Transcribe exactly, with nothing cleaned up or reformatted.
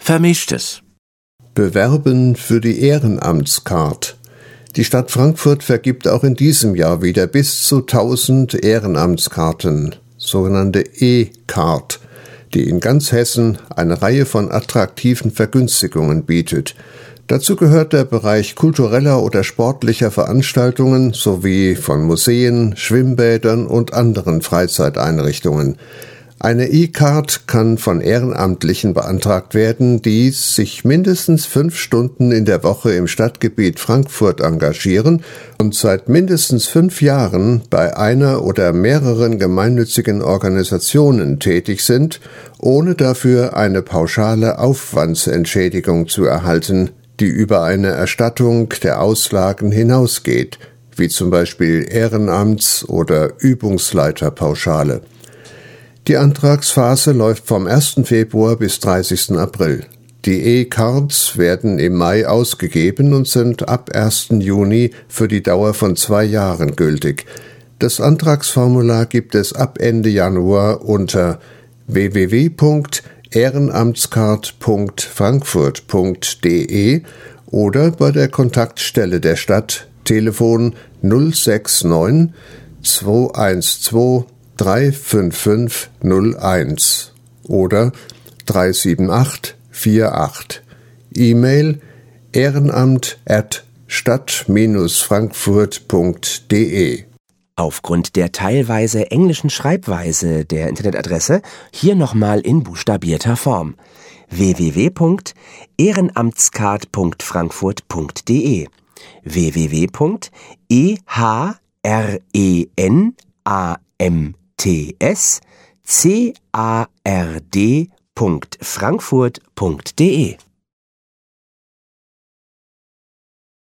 Vermischtes. Bewerben für die Ehrenamtscard. Die Stadt Frankfurt vergibt auch in diesem Jahr wieder bis zu tausend Ehrenamtskarten, sogenannte E-Card, die in ganz Hessen eine Reihe von attraktiven Vergünstigungen bietet. Dazu gehört der Bereich kultureller oder sportlicher Veranstaltungen sowie von Museen, Schwimmbädern und anderen Freizeiteinrichtungen. Eine E-Card kann von Ehrenamtlichen beantragt werden, die sich mindestens fünf Stunden in der Woche im Stadtgebiet Frankfurt engagieren und seit mindestens fünf Jahren bei einer oder mehreren gemeinnützigen Organisationen tätig sind, ohne dafür eine pauschale Aufwandsentschädigung zu erhalten, die über eine Erstattung der Auslagen hinausgeht, wie zum Beispiel Ehrenamts- oder Übungsleiterpauschale. Die Antragsphase läuft vom ersten Februar bis dreißigsten April. Die E-Cards werden im Mai ausgegeben und sind ab ersten Juni für die Dauer von zwei Jahren gültig. Das Antragsformular gibt es ab Ende Januar unter w w w punkt ehrenamtscard punkt frankfurt punkt d e oder bei der Kontaktstelle der Stadt, Telefon null sechs neun zwei eins zwei drei fünf fünf null eins oder drei sieben acht vier acht. E-Mail ehrenamt at stadt frankfurt punkt d e. Aufgrund der teilweise englischen Schreibweise der Internetadresse hier nochmal in buchstabierter Form: w w w punkt ehrenamtscard punkt frankfurt punkt d e, w w w punkt ehrenamtscard punkt frankfurt punkt d e.